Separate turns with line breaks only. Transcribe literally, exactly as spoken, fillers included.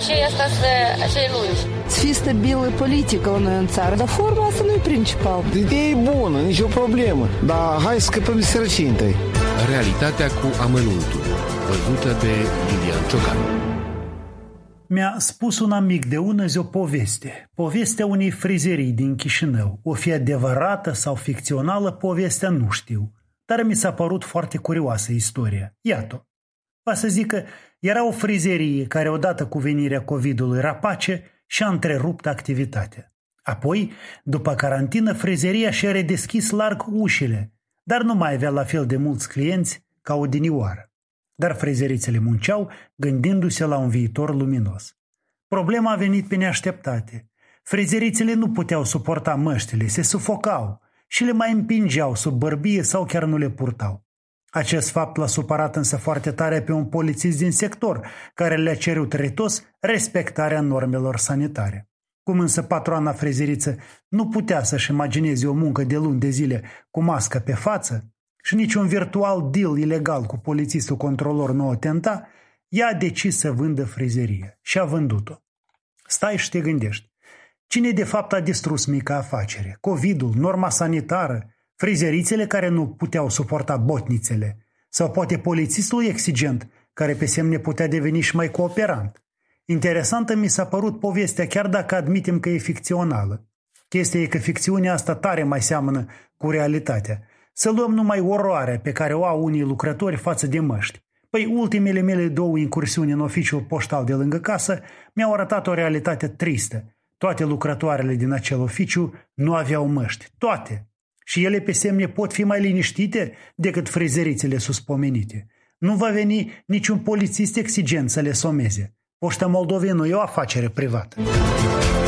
și asta să, să lungi.
Să fie stabilă politică la noi în țară, dar forma asta nu e principal.
Ideea e bună, nicio problemă, dar hai să scăpăm de sărăcie întâi.
Realitatea cu amănuntul, văzută de Lilian Ciocan.
Mi-a spus un amic de ună zi o poveste. Povestea unei frizerii din Chișinău. O fi adevărată sau ficțională, povestea nu știu. Dar mi s-a părut foarte curioasă istoria. Iată. Va să zic că era o frizerie care odată cu venirea COVID-ului rapace și-a întrerupt activitatea. Apoi, după carantină, frizeria și-a redeschis larg ușile, dar nu mai avea la fel de mulți clienți ca odinioară. Dar frizerițele munceau gândindu-se la un viitor luminos. Problema a venit pe neașteptate. Frizerițele nu puteau suporta măștile, se sufocau și le mai împingeau sub bărbie sau chiar nu le purtau. Acest fapt l-a supărat însă foarte tare pe un polițist din sector, care le-a cerut retos respectarea normelor sanitare. Cum însă patroana frizeriță nu putea să-și imagineze o muncă de luni de zile cu mască pe față și niciun virtual deal ilegal cu polițistul controlor nu o tenta, ea a decis să vândă frizerie și a vândut-o. Stai și te gândești. Cine de fapt a distrus mica afacere? COVID-ul, norma sanitară, frizerițele care nu puteau suporta botnițele? Sau poate polițistul exigent, care pe semne putea deveni și mai cooperant? Interesantă mi s-a părut povestea, chiar dacă admitem că e ficțională. Chestia e că ficțiunea asta tare mai seamănă cu realitatea. Să luăm numai oroarea pe care o au unii lucrători față de măști. Păi ultimele mele două incursiuni în oficiul poștal de lângă casă mi-au arătat o realitate tristă. Toate lucrătoarele din acel oficiu nu aveau măști. Toate. Și ele pe semne pot fi mai liniștite decât frizerițele suspomenite. Nu va veni niciun polițist exigent să le someze. Poșta Moldovei nu e o afacere privată.